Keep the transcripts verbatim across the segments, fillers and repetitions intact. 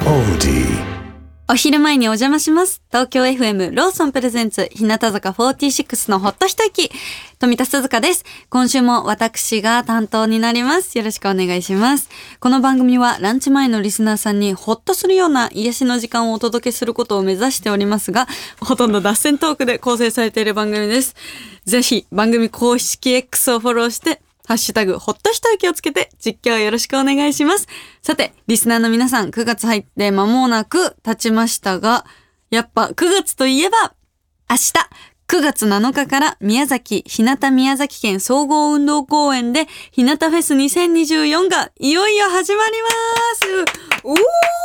オーディ。 お昼前にお邪魔します。東京 エフエム ローソンプレゼンツ日向坂フォーティーシックスのほっと一息、富田鈴香です。今週も私が担当になります。よろしくお願いします。この番組はランチ前のリスナーさんにほっとするような癒しの時間をお届けすることを目指しておりますが、ほとんど脱線トークで構成されている番組です。ぜひ番組公式 X をフォローしてハッシュタグほっと一息をつけて実況よろしくお願いします。さて、リスナーの皆さん、くがつ入って間もなく経ちましたが、やっぱくがつといえば明日くがつなのかから宮崎日向宮崎県総合運動公園で日向フェスにせんにじゅうよんがいよいよ始まります。おー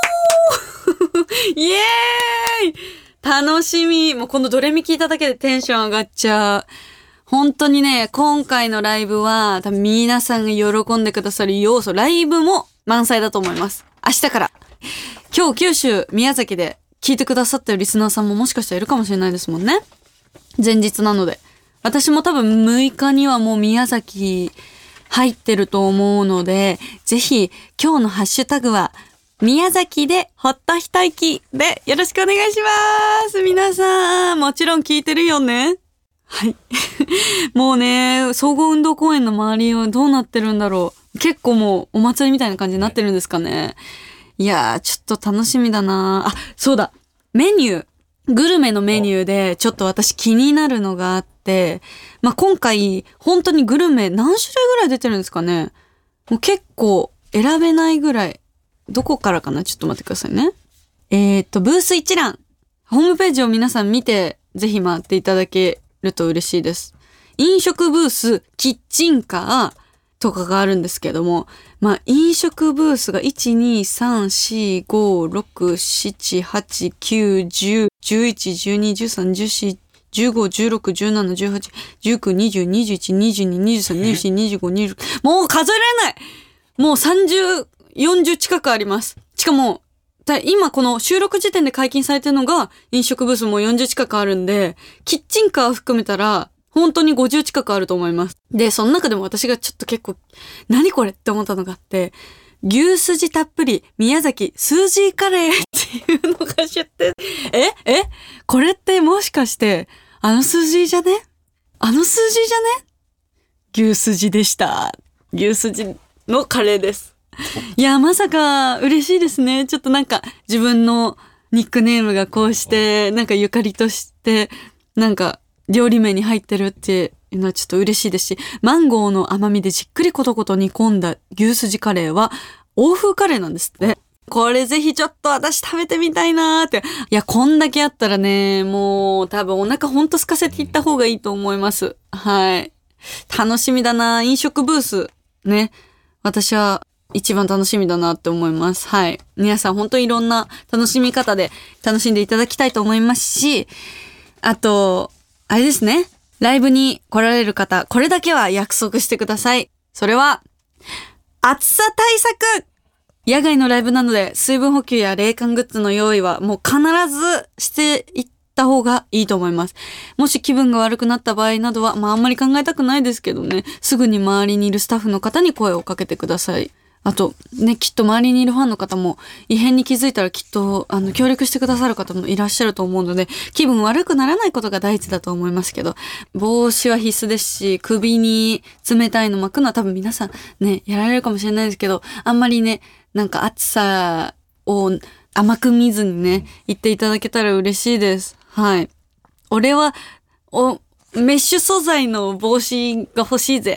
イエーイ、楽しみ。もうこのドレミ聞いただけでテンション上がっちゃう。本当にね、今回のライブは多分皆さんが喜んでくださる要素、ライブも満載だと思います。明日から。今日九州、宮崎で聞いてくださってるリスナーさんももしかしたらいるかもしれないですもんね。前日なので。私も多分むいかにはもう宮崎入ってると思うので、ぜひ今日のハッシュタグは宮崎でほっと一息でよろしくお願いします。皆さん、もちろん聞いてるよね。はい。もうね、総合運動公園の周りはどうなってるんだろう。結構もうお祭りみたいな感じになってるんですかね。いやー、ちょっと楽しみだな。あ、そうだ。メニュー。グルメのメニューでちょっと私気になるのがあって、まあ、今回本当にグルメ何種類ぐらい出てるんですかね。もう結構選べないぐらい。どこからかな、ちょっと待ってくださいね。えーっと、ブース一覧。ホームページを皆さん見て、ぜひ回っていただけると嬉しいです。飲食ブース、キッチンカーとかがあるんですけども、まあ飲食ブースがいち、に、さん、よん、ご、ろく、なな、はち、きゅう、じゅう、じゅういち、じゅうに、じゅうさん、じゅうよん、じゅうご、じゅうろく、じゅうなな、じゅうはち、じゅうきゅう、にじゅう、にじゅういち、にじゅうに、にじゅうさん、にじゅうよん、にじゅうご、にじゅうろく、もう数えられない。もうさんじゅう、よんじゅう近くあります。しかも今この収録時点で解禁されてるのが飲食ブースもよんじゅう近くあるんで、キッチンカー含めたら本当にごじゅう近くあると思います。で、その中でも私がちょっと結構何これって思ったのがあって、牛すじたっぷり宮崎スージーカレーっていうのが出店。ええこれってもしかしてあのスージーじゃねあのスージーじゃね牛すじでした。牛すじのカレーです。いや、まさか嬉しいですね。ちょっとなんか自分のニックネームがこうしてなんかゆかりとしてなんか料理名に入ってるっていうのはちょっと嬉しいですし、マンゴーの甘みでじっくりコトコト煮込んだ牛すじカレーは欧風カレーなんですって。これぜひちょっと私食べてみたいなーって。いや、こんだけあったらね、もう多分お腹ほんと空かせていった方がいいと思います。はい。楽しみだな。飲食ブースね、私は一番楽しみだなって思います。はい。皆さん本当にいろんな楽しみ方で楽しんでいただきたいと思いますし、あと、あれですね。ライブに来られる方、これだけは約束してください。それは、暑さ対策！野外のライブなので水分補給や冷感グッズの用意はもう必ずしていった方がいいと思います。もし気分が悪くなった場合などは、まああんまり考えたくないですけどね、すぐに周りにいるスタッフの方に声をかけてください。あとね、きっと周りにいるファンの方も異変に気づいたらきっとあの協力してくださる方もいらっしゃると思うので、気分悪くならないことが第一だと思いますけど、帽子は必須ですし、首に冷たいの巻くのは多分皆さんね、やられるかもしれないですけど、あんまりね、なんか暑さを甘く見ずにね、言っていただけたら嬉しいです。はい。俺はおメッシュ素材の帽子が欲しいぜ。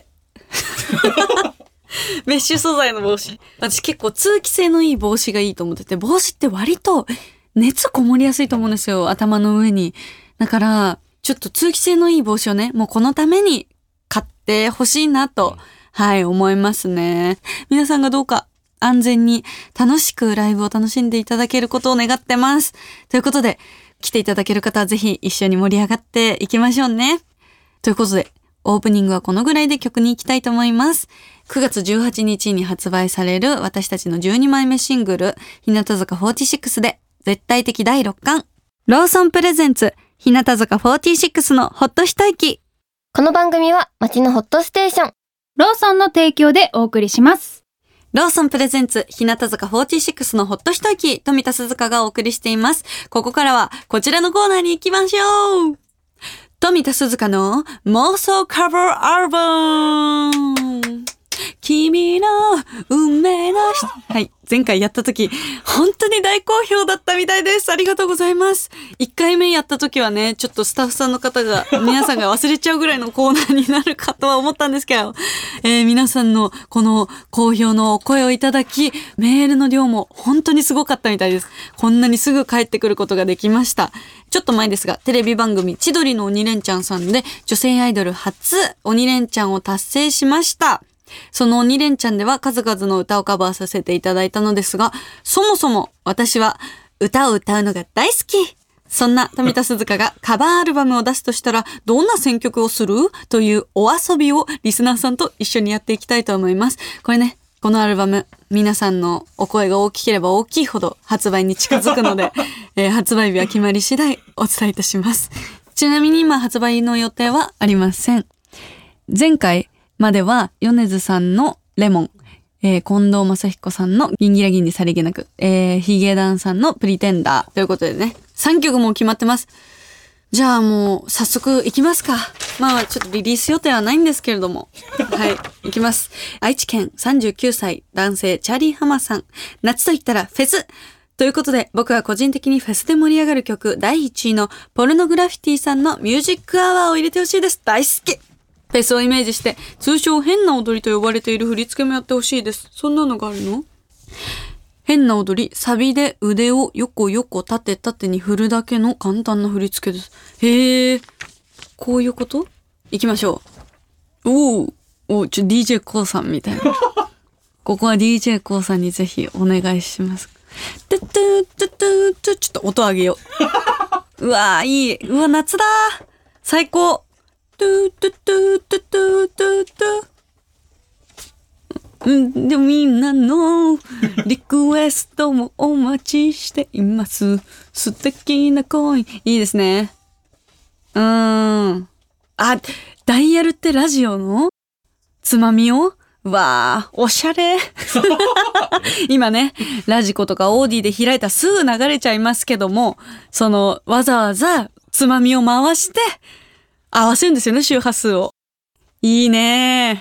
メッシュ素材の帽子。私結構通気性のいい帽子がいいと思ってて、帽子って割と熱こもりやすいと思うんですよ、頭の上に。だからちょっと通気性のいい帽子をね、もうこのために買ってほしいなと、はい思いますね。皆さんがどうか安全に楽しくライブを楽しんでいただけることを願ってます。ということで、来ていただける方はぜひ一緒に盛り上がっていきましょうね。ということで、オープニングはこのぐらいで曲に行きたいと思います。くがつじゅうはちにちに発売される私たちのじゅうにまいめシングル、日向坂フォーティーシックスで絶対的だいろっかん。ローソンプレゼンツ、日向坂フォーティーシックスのホッと一息。 この番組は街のホットステーション、 ローソンの提供でお送りします。 ローソンプレゼンツ、日向坂フォーティーシックスのほっと一息、富田鈴香がお送りしています。ここからは、こちらのコーナーに行きましょう。富田鈴香の妄想カバーアルバム。君の運命の人。はい。前回やった時、本当に大好評だったみたいです。ありがとうございます。いっかいめやった時はね、ちょっとスタッフさんの方が、皆さんが忘れちゃうぐらいのコーナーになるかとは思ったんですけど、えー、皆さんのこの好評のお声をいただき、メールの量も本当にすごかったみたいです。こんなにすぐ帰ってくることができました。ちょっと前ですが、テレビ番組、千鳥の鬼レンチャンさんで、女性アイドル初鬼レンチャンを達成しました。その鬼レンチャンでは数々の歌をカバーさせていただいたのですが、そもそも私は歌を歌うのが大好き。そんな富田鈴香がカバーアルバムを出すとしたらどんな選曲をするというお遊びをリスナーさんと一緒にやっていきたいと思います。これね、このアルバム、皆さんのお声が大きければ大きいほど発売に近づくので、えー、発売日は決まり次第お伝えいたします。ちなみに今発売の予定はありません。前回までは米津さんのレモン、えー、近藤正彦さんのギンギラギンにさりげなく、えー、ヒゲダンさんのプリテンダーということでね、さんきょくも決まってます。じゃあもう早速行きますか。まあちょっとリリース予定はないんですけれども、はい行きます。愛知県さんじゅうきゅうさい男性チャーリーハマさん、夏と言ったらフェスということで、僕は個人的にフェスで盛り上がる曲だいいちいのポルノグラフィティさんのミュージックアワーを入れてほしいです。大好き。フェスをイメージして、通称変な踊りと呼ばれている振り付けもやってほしいです。そんなのがあるの？変な踊り、サビで腕を横横縦縦に振るだけの簡単な振り付けです。へー。こういうこと？行きましょう。おー。おー、ちょ、ディージェー コウさんみたいな。ここは ディージェー コウさんにぜひお願いします。トゥトゥトゥトゥトゥ、ちょっと音上げよう。うわー、いい。うわ、夏だー。最高。トゥトゥトゥトゥトゥトゥトゥ。んでみんなのリクエストもお待ちしています。素敵な恋。いいですね。うーん。あ、ダイヤルってラジオのつまみをわー、おしゃれ。今ね、ラジコとかオーディで開いたらすぐ流れちゃいますけども、そのわざわざつまみを回して合わせるんですよね、周波数を。いいね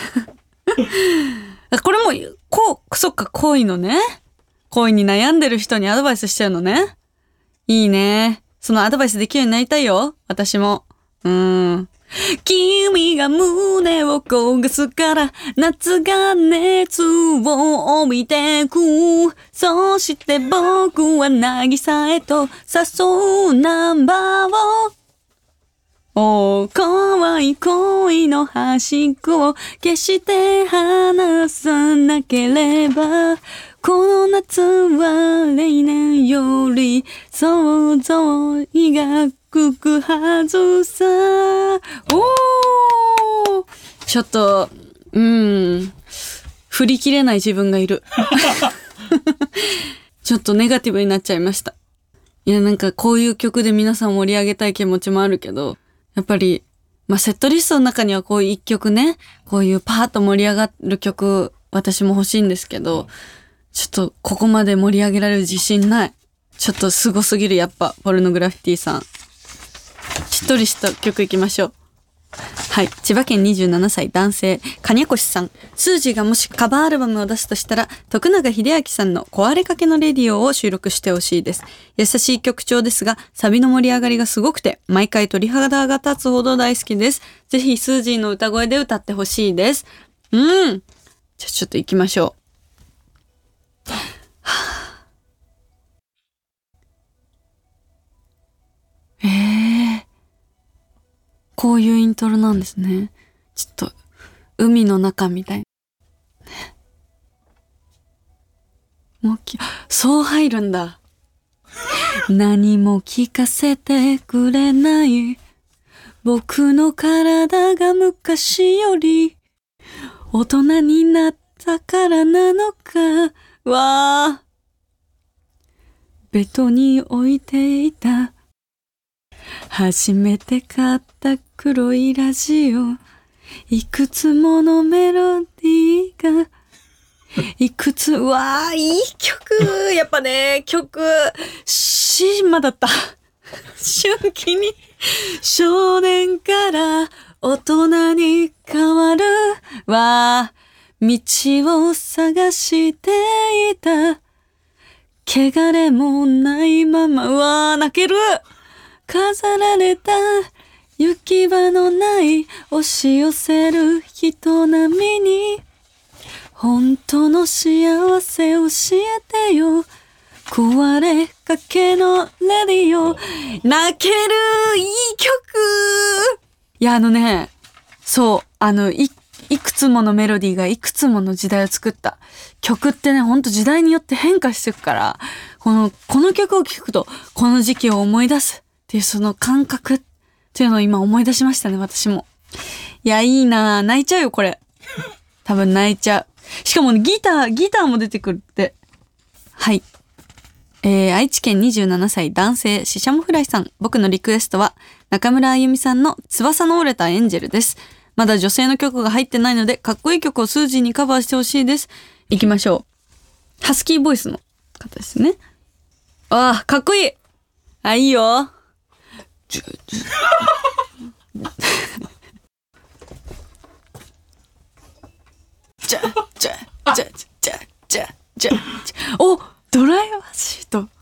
これも、こう、そっか、恋のね。恋に悩んでる人にアドバイスしちゃうのね。いいね。そのアドバイスできるようになりたいよ。私も。うーん。君が胸を焦がすから夏が熱を帯びてく。そして僕は渚へと誘うナンバーを。おー、怖い恋の端っこを決して離さなければ、この夏は例年より想像がくくはずさ。おー、ちょっと、うーん、振り切れない自分がいる。ちょっとネガティブになっちゃいました。いや、なんかこういう曲で皆さん盛り上げたい気持ちもあるけど、やっぱり、まあ、セットリストの中にはこういう一曲ね、こういうパーッと盛り上がる曲、私も欲しいんですけど、ちょっとここまで盛り上げられる自信ない。ちょっとすごすぎる、やっぱ、ポルノグラフィティさん。しっとりした曲いきましょう。はい。千葉県にじゅうななさい男性、かにゃこしさん。スージーがもしカバーアルバムを出すとしたら、徳永英明さんの壊れかけのレディオを収録してほしいです。優しい曲調ですが、サビの盛り上がりがすごくて、毎回鳥肌が立つほど大好きです。ぜひスージーの歌声で歌ってほしいです。うん。じゃあちょっと行きましょう。えー。こういうイントロなんですね。ちょっと、海の中みたい。もうき、そう入るんだ。何も聞かせてくれない僕の体が昔より大人になったからなのか。わー。ベトに置いていた初めて買った黒いラジオ、いくつものメロディーがいくつ、うわー、いい曲。やっぱね、曲、シーマだった。春季に、少年から大人に変わるは、道を探していた。汚れもないまま、うわー、泣ける。飾られた行き場のない押し寄せる人並みに、本当の幸せ教えてよ。壊れかけのレディオ。泣ける。いい曲。いや、あのね、そう、あの、い、いくつものメロディーがいくつもの時代を作った曲ってね、ほんと時代によって変化していくから、この、この曲を聴くと、この時期を思い出すっていうその感覚っていうのを今思い出しましたね、私も。いや、いいなぁ。泣いちゃうよ、これ。多分泣いちゃう。しかもね、ギター、ギターも出てくるって。はい。えー、愛知県にじゅうななさい男性、ししゃもフライさん。僕のリクエストは、中村あゆみさんの翼の折れたエンジェルです。まだ女性の曲が入ってないので、かっこいい曲をスージーにカバーしてほしいです。行きましょう。ハスキーボイスの方ですね。ああ、かっこいい。あ、いいよ。じゅじゅじゃじゃじゃじゃじゃじゃお、ドライバーシート。ね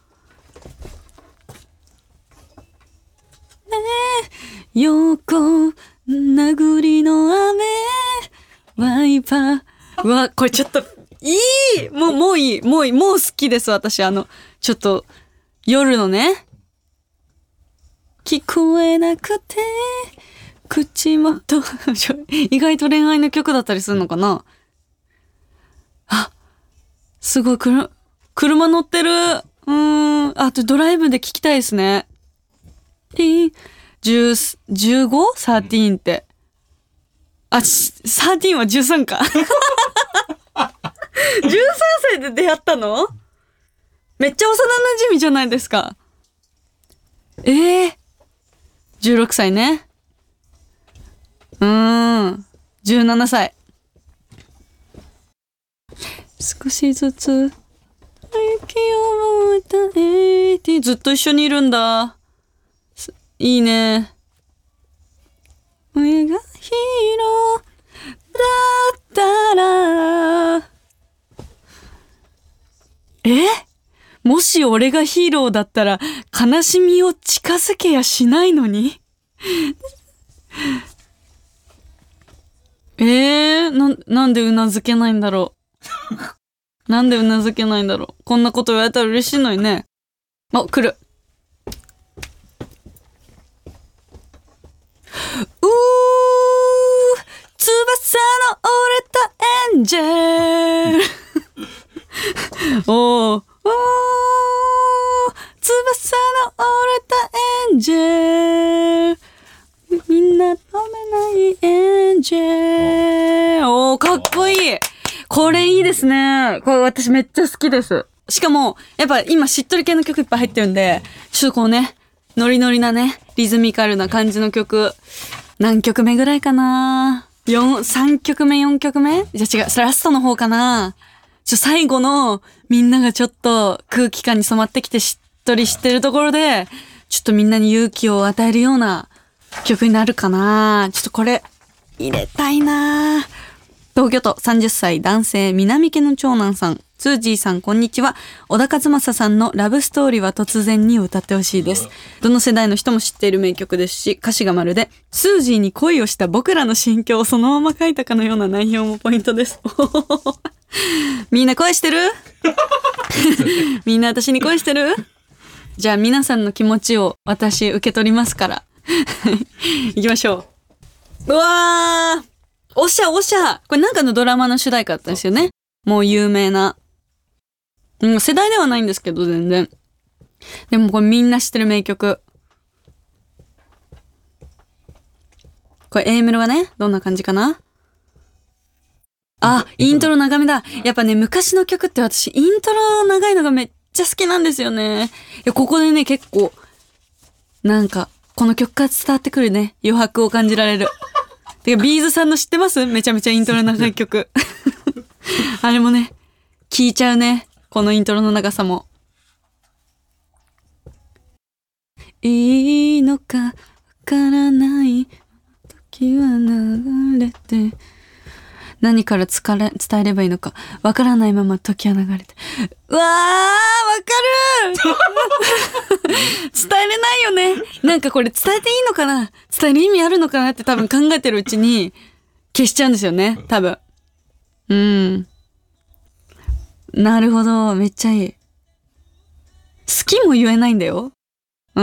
え、横殴りの雨ワイパー。うわ、これちょっといい。もうもういいもういいもう好きです。私あのちょっと夜のね、聞こえなくて口元意外と恋愛の曲だったりするのかな。あ、すごい。くる車乗ってる。うーん。あとドライブで聞きたいですね。じゅう、じゅうご？ さんじゅう って。あ、さんじゅうはじゅうさんか。じゅうさんさいで出会ったの？めっちゃ幼馴染じゃないですか。ええー。じゅうろくさいね。うーん。じゅうななさい。少しずつ息を与えて、ずっと一緒にいるんだ。いいね。俺がヒーローだったら、え？もし俺がヒーローだったら悲しみを近づけやしないのにえー、な、なんでうなずけないんだろう。なんでうなずけないんだろう。こんなこと言われたら嬉しいのにね。あ、来る。うー、翼の折れたエンジェル。おー、おー、翼の折れたエンジェル。みんな止めないエンジェル。おー、かっこいい。これいいですね。これ私めっちゃ好きです。しかも、やっぱ今しっとり系の曲いっぱい入ってるんで、ちょっとこうね、ノリノリなね、リズミカルな感じの曲、何曲目ぐらいかな？ よん、さんきょくめ、よんきょくめ？じゃ違う、ラストの方かな？ちょ、最後のみんながちょっと空気感に染まってきてしっとりしてるところで、ちょっとみんなに勇気を与えるような曲になるかな？ちょっとこれ、入れたいな。東京都さんじゅっさい男性、南家の長男さん。スージーさん、こんにちは。小田和正さんのラブストーリーは突然に歌ってほしいです。どの世代の人も知っている名曲ですし、歌詞がまるで、スージーに恋をした僕らの心境をそのまま書いたかのような内容もポイントです。みんな恋してる？みんな私に恋してる？じゃあ皆さんの気持ちを私受け取りますから。行きましょう。うわー、おしゃおしゃ。これなんかのドラマの主題歌だったんですよね。もう有名な。うん、世代ではないんですけど、全然。でもこれみんな知ってる名曲。これ A メロがね、どんな感じかな？あ、イントロ長めだ。やっぱね、昔の曲って私、イントロ長いのがめっちゃ好きなんですよね。いや、ここでね、結構、なんか、この曲から伝わってくるね、余白を感じられる。てか、ビーズさんの知ってます？めちゃめちゃイントロ長い曲。あれもね、 聞いちゃうね。このイントロの長さも。いいのかわからない時は流れて、何からつかれ伝えればいいのかわからないまま時は流れて、うわー、わかる伝えれないよね。なんかこれ伝えていいのかな、伝える意味あるのかなって多分考えてるうちに消しちゃうんですよね、多分。うん。なるほど、めっちゃいい。好きも言えないんだよ。うん。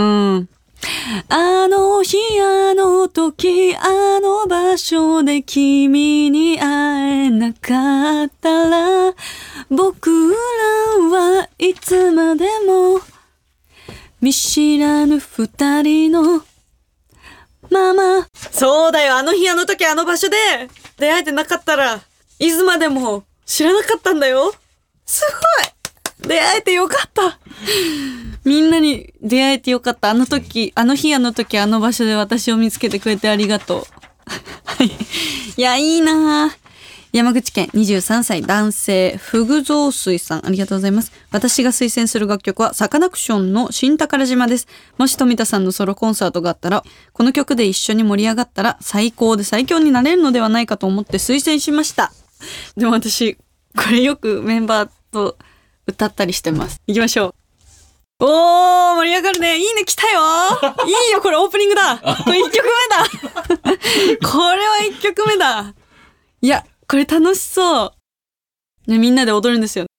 あの日あの時あの場所で君に会えなかったら、僕らはいつまでも見知らぬ二人のまま。そうだよ、あの日あの時あの場所で出会えてなかったらいつまでも知らなかったんだよ。すごい、出会えてよかった。みんなに出会えてよかった。あの時、あの日あの時あの場所で私を見つけてくれてありがとう。はい。いや、いいなぁ。山口県にじゅうさんさい男性、フグゾウ水さん、ありがとうございます。私が推薦する楽曲はサカナクションの新宝島です。もし富田さんのソロコンサートがあったら、この曲で一緒に盛り上がったら最高で最強になれるのではないかと思って推薦しました。でも私、これよくメンバーと歌ったりしてます。行きましょう。おー、盛り上がるね。いいね、来たよ。いいよ、これオープニングだ。これ一曲目だ。これは一曲目だ。いや、これ楽しそう。ね、みんなで踊るんですよ。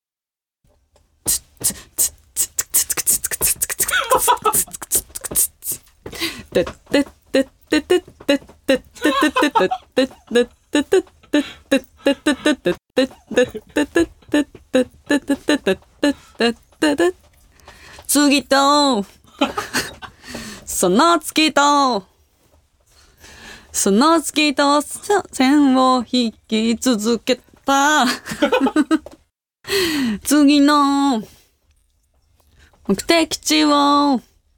次とその月とその月と線を引き続けた次の目的地を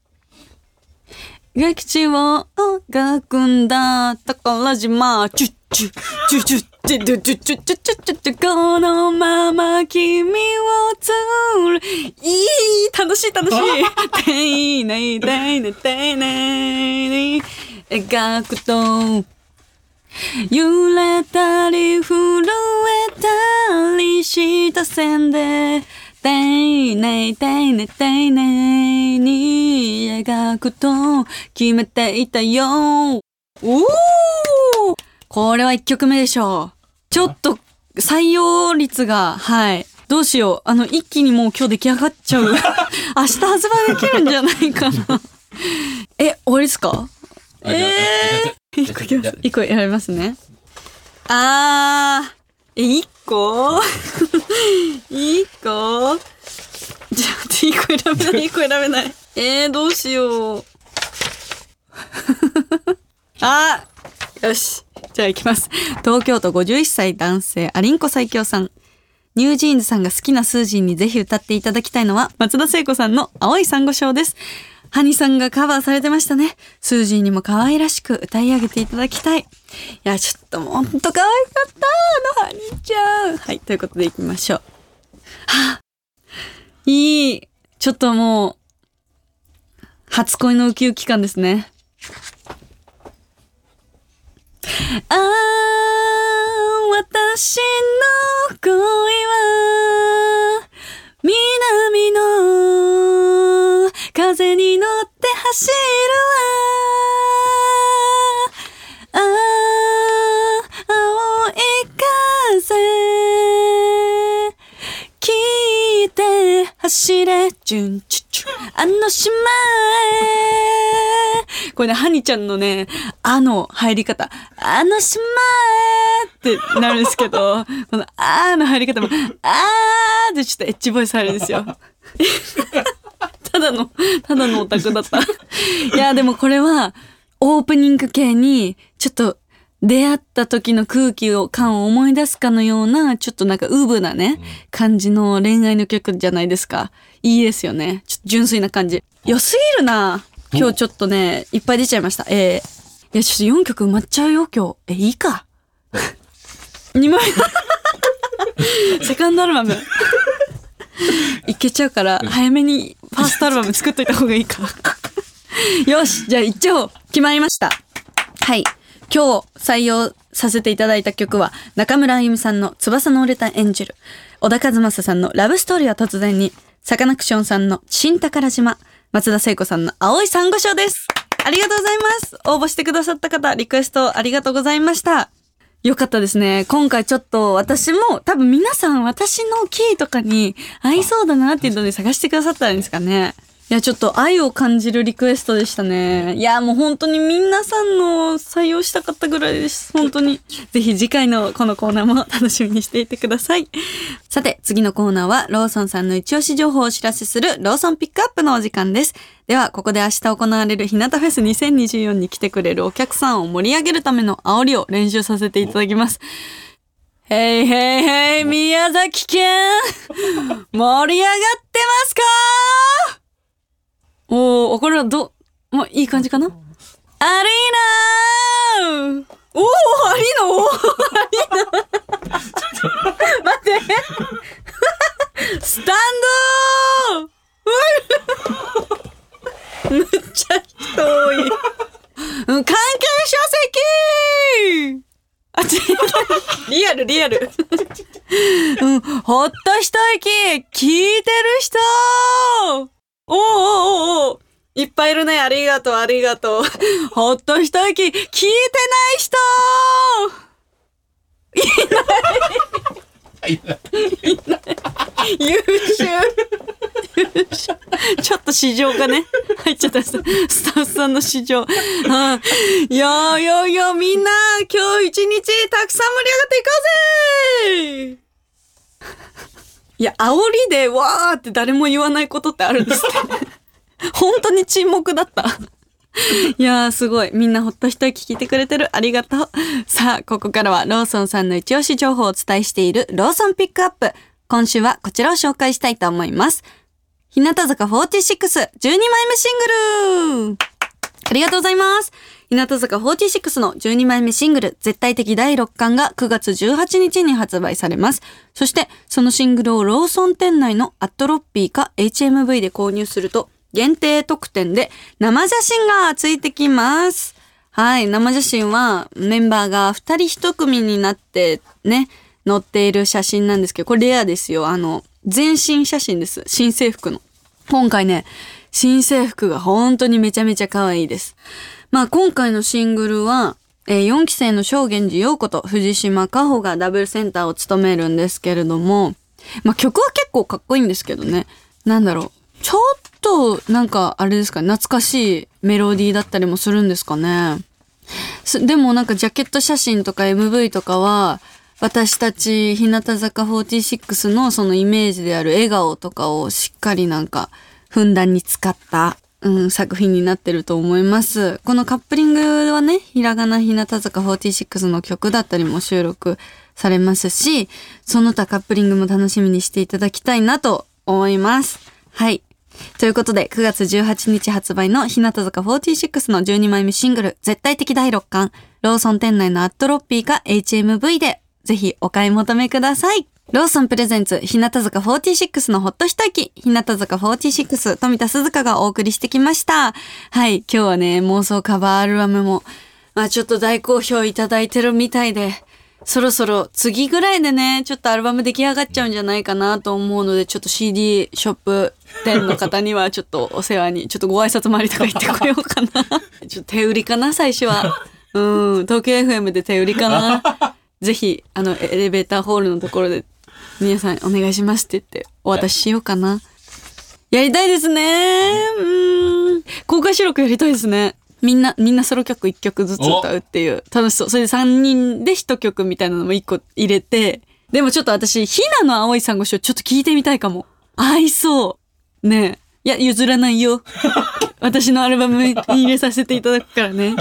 劇地を描くんだ宝島チュッチュチュチュチュチュチュチュチュチュチュチュこのまま君をつるいい楽しい楽しい丁寧丁寧丁寧に描くと揺れたり震えたりした線で丁寧丁寧丁寧に描くと決めていたよ。おー、これは一曲目でしょう。ちょっと採用率が、はい。どうしよう。あの、一気にもう今日出来上がっちゃう。明日発売できるんじゃないかな。え、終わりですか？えー。一個いきます。一個選びますね。あー。え、一個一個じゃあ、一個選べない、一個選べない。えー、どうしよう。あー。よし。じゃあ行きます。東京都ごじゅういっさい男性、アリンコ最強さん。ニュージーンズさんが好きなスージーにぜひ歌っていただきたいのは、松田聖子さんの青い珊瑚礁です。ハニさんがカバーされてましたね。スージーにも可愛らしく歌い上げていただきたい。いや、ちょっともうほんと可愛かった、あのハニちゃん。はい、ということで行きましょう。はぁ、いい。ちょっともう、初恋のウキウキ感ですね。あー、私の恋は南の風に乗って走るわ。あー、青い風聞いて走れチュンチュチュあの島へ。これね、ハニちゃんのね、あの入り方、あの島へってなるんですけど、このあーの入り方も、あーでちょっとエッジボイス入るんですよ。ただの、ただのオタクだった。いや、でもこれは、オープニング系に、ちょっと、出会った時の空気を、感を思い出すかのような、ちょっとなんかウブなね、感じの恋愛の曲じゃないですか。いいですよね。ちょっと純粋な感じ。良すぎるな。今日ちょっとね、いっぱい出ちゃいました。えー、いや、ちょっとよんきょく埋まっちゃうよ、今日。え、いいか。にまい。 セカンドアルバムいけちゃうから早めにファーストアルバム作っといた方がいいかよし、じゃあ一応決まりました。はい、今日採用させていただいた曲は中村あゆみさんの翼の折れたエンジェル、小田和正さんのラブストーリーは突然に、サカナクションさんの新宝島、松田聖子さんの青い珊瑚礁です。ありがとうございます。応募してくださった方、リクエストありがとうございました。よかったですね。今回ちょっと私も多分皆さん私のキーとかに合いそうだなっていうので探してくださったんですかね。いや、ちょっと愛を感じるリクエストでしたね。いや、もう本当に皆さんの採用したかったぐらいです。本当に。ぜひ次回のこのコーナーも楽しみにしていてください。さて、次のコーナーはローソンさんの一押し情報をお知らせするローソンピックアップのお時間です。では、ここで明日行われる日向フェスにせんにじゅうよんに来てくれるお客さんを盛り上げるための煽りを練習させていただきます。へいへいへい、宮崎県盛り上がってますか？おー、これはど、まあ、いい感じかな？アリーナーおー、アリーナおー、アリーナ待ってスタンドむっちゃ人多い。うん、関係書籍あ、違う。リアル、リアル。うん、ほっと一息聞いてる人おーおーおーおーいっぱいいるね。ありがとう、ありがとう。ほっと一息聞いてない人いないいないいない優秀優秀ちょっと市場がね入っちゃったスタッフさんの市場。あいやいやいやみんな今日一日たくさん盛り上がっていこうぜ。いや煽りでわーって誰も言わないことってあるんですって本当に沈黙だったいやーすごいみんなほっと一息聞いてくれてる。ありがとう。さあここからはローソンさんの一押し情報をお伝えしているローソンピックアップ。今週はこちらを紹介したいと思います。日向坂フォーティーシックスじゅうにまいめシングルありがとうございます。日向坂フォーティーシックスのじゅうにまいめシングル絶対的だいろっかんがくがつじゅうはちにちに発売されます。そしてそのシングルをローソン店内のアットロッピーか エイチエムブイ で購入すると限定特典で生写真がついてきます。はい、生写真はメンバーがふたりいち組になってね載っている写真なんですけど、これレアですよ。あの全身写真です。新制服の。今回ね新制服が本当にめちゃめちゃ可愛いです。まあ今回のシングルは、えー、よんきせいの正源寺陽子と藤島香穂がダブルセンターを務めるんですけれども、まあ曲は結構かっこいいんですけどね。なんだろう。ちょっとなんかあれですかね、懐かしいメロディーだったりもするんですかね。でもなんかジャケット写真とか エムブイ とかは私たち日向坂フォーティーシックスのそのイメージである笑顔とかをしっかりなんかふんだんに使った、うん、作品になってると思います。このカップリングはね、ひらがな日向坂フォーティーシックスの曲だったりも収録されますし、その他カップリングも楽しみにしていただきたいなと思います。はい。ということでくがつじゅうはちにち発売の日向坂フォーティーシックスのじゅうにまいめシングル絶対的だいろっかん、ローソン店内のアットロッピーか エイチエムブイ でぜひお買い求めください。ローソンプレゼンツ日向坂フォーティーシックスのほっと一息、日向坂フォーティーシックス富田鈴香がお送りしてきました。はい、今日はね妄想カバーアルバムもまあちょっと大好評いただいてるみたいで、そろそろ次ぐらいでねちょっとアルバム出来上がっちゃうんじゃないかなと思うので、ちょっと シーディー ショップ店の方にはちょっとお世話にちょっとご挨拶回りとか行ってこようかなちょっと手売りかな最初はうん東京 エフエム で手売りかなぜひあのエレベーターホールのところで皆さんお願いしますって言ってお渡ししようかな。やりたいですね。うん公開収録やりたいですね。みんなみんなソロ曲いっきょくずつ歌うっていう楽しそう。それでさんにんでいちきょくみたいなのもいっこ入れて、でもちょっと私ひなの青い珊瑚礁ちょっと聞いてみたいかも。合いそうねえ。いや譲らないよ私のアルバムに入れさせていただくからね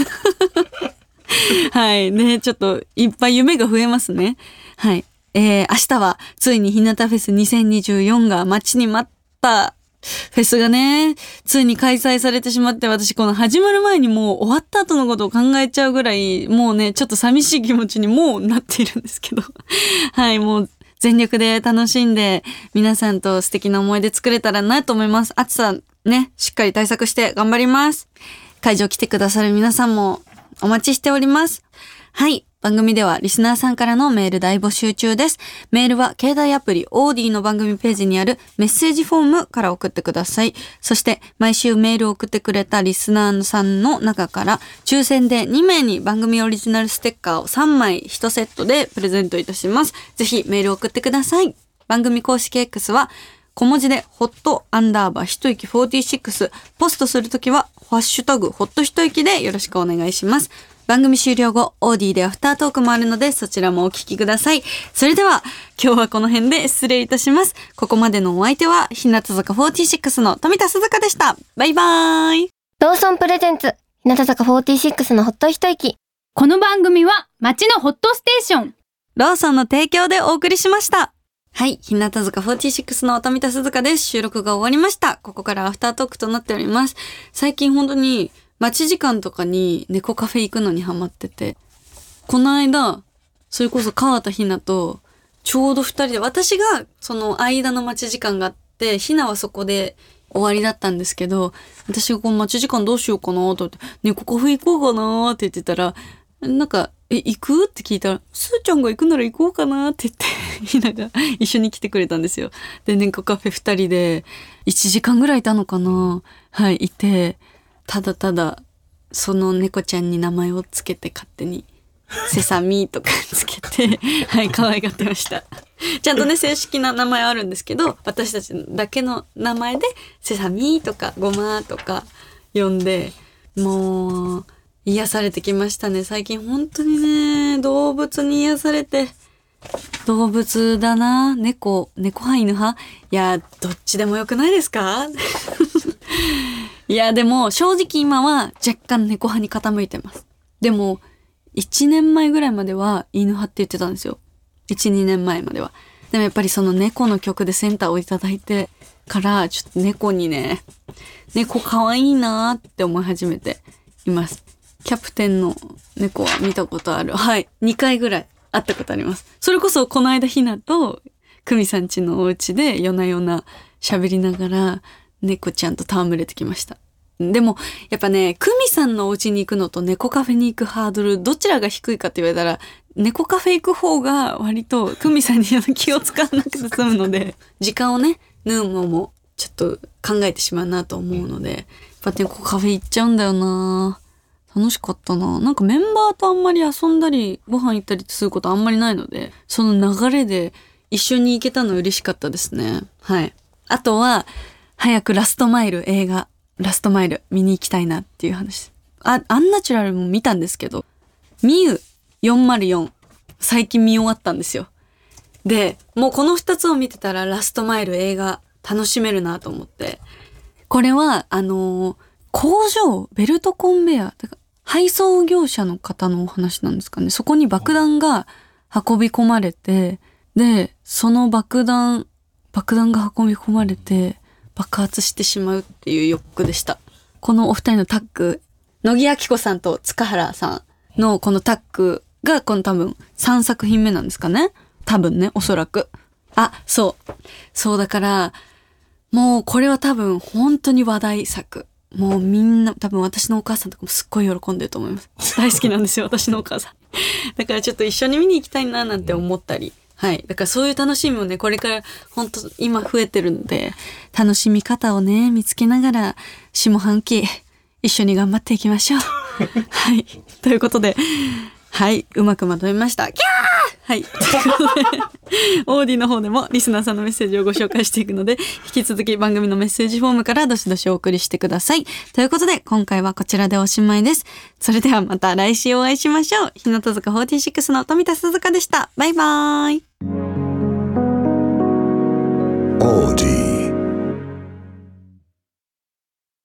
はいね、ちょっといっぱい夢が増えますね。はい、えー、明日はついに日向フェスにせんにじゅうよんが待ちに待ったフェスがねついに開催されてしまって、私この始まる前にもう終わった後のことを考えちゃうぐらいもうねちょっと寂しい気持ちにもうなっているんですけどはい、もう全力で楽しんで皆さんと素敵な思い出作れたらなと思います。暑さね、しっかり対策して頑張ります。会場来てくださる皆さんもお待ちしております。はい。番組ではリスナーさんからのメール大募集中です。メールは携帯アプリオーディの番組ページにあるメッセージフォームから送ってください。そして毎週メールを送ってくれたリスナーさんの中から抽選でにめいに番組オリジナルステッカーをさんまいいちセットでプレゼントいたします。ぜひメールを送ってください。番組公式 X は小文字でホットアンダーバー一息よんじゅうろく、ポストするときはハッシュタグホット一息でよろしくお願いします。番組終了後、オーディでアフタートークもあるので、そちらもお聞きください。それでは、今日はこの辺で失礼いたします。ここまでのお相手は、日向坂フォーティーシックスの富田鈴香でした。バイバーイ。 ローソンプレゼンツ、日向坂フォーティーシックスのほっと一息。 この番組は、街のホットステーション。 ローソンの提供でお送りしました。はい、日向坂フォーティーシックスの富田鈴香です。収録が終わりました。ここからアフタートークとなっております。最近本当に、待ち時間とかに猫カフェ行くのにハマってて、この間それこそ川田ひなとちょうど二人で、私がその間の待ち時間があってひなはそこで終わりだったんですけど、私がこの待ち時間どうしようかなと思って猫カフェ行こうかなって言ってたら、なんかえ行くって聞いたら、すーちゃんが行くなら行こうかなって言ってひなが一緒に来てくれたんですよ。で猫カフェ二人でいちじかんぐらいいたのかな、はいいて、ただただその猫ちゃんに名前をつけて勝手にセサミとかつけてはい可愛がってました。ちゃんとね正式な名前あるんですけど、私たちだけの名前でセサミとかゴマとか呼んで、もう癒されてきましたね。最近本当にね動物に癒されて、動物だな、猫猫派犬派、いやどっちでもよくないですかいやでも正直今は若干猫派に傾いてます。でもいちねんまえぐらいまでは犬派って言ってたんですよ。いち、にねんまえまでは。でもやっぱりその猫の曲でセンターをいただいてからちょっと猫にね、猫可愛いなーって思い始めています。キャプテンの猫は見たことある。はい、にかいぐらい会ったことあります。それこそこの間ひなと久美さん家のお家で夜な夜な喋りながら猫ちゃんと戯れてきました。でもやっぱね、久美さんのお家に行くのと猫カフェに行くハードルどちらが低いかって言われたら、猫カフェ行く方が割と久美さんに気を使わなくて済むので時間をね縫うのもちょっと考えてしまうなと思うので、やっぱ猫カフェ行っちゃうんだよな。楽しかったな。なんかメンバーとあんまり遊んだりご飯行ったりすることあんまりないので、その流れで一緒に行けたの嬉しかったですね。はい。あとは早くラストマイル、映画ラストマイル見に行きたいなっていう話。あ、アンナチュラルも見たんですけど、ミユよんまるよん最近見終わったんですよ。で、もうこのふたつを見てたらラストマイル映画楽しめるなと思って、これはあのー、工場ベルトコンベヤー、配送業者の方のお話なんですかね。そこに爆弾が運び込まれて、でその爆弾爆弾が運び込まれて爆発してしまうっていう予告でした。このお二人のタッグ、乃木明子さんと塚原さんのこのタッグがこの多分さんさく品目なんですかね。多分ね、おそらく。あ、そうそうだからもうこれは多分本当に話題作。もうみんな多分私のお母さんとかもすっごい喜んでると思います。大好きなんですよ私のお母さん。だからちょっと一緒に見に行きたいななんて思ったり。はい。だからそういう楽しみもね、これから本当今増えてるので、楽しみ方をね、見つけながら、下半期、一緒に頑張っていきましょう。はい。ということで、はい。うまくまとめました。キャーはい。ということで、オーディの方でもリスナーさんのメッセージをご紹介していくので、引き続き番組のメッセージフォームからどしどしお送りしてください。ということで、今回はこちらでおしまいです。それではまた来週お会いしましょう。日向坂フォーティーシックスの富田鈴香でした。バイバーイ。オーディ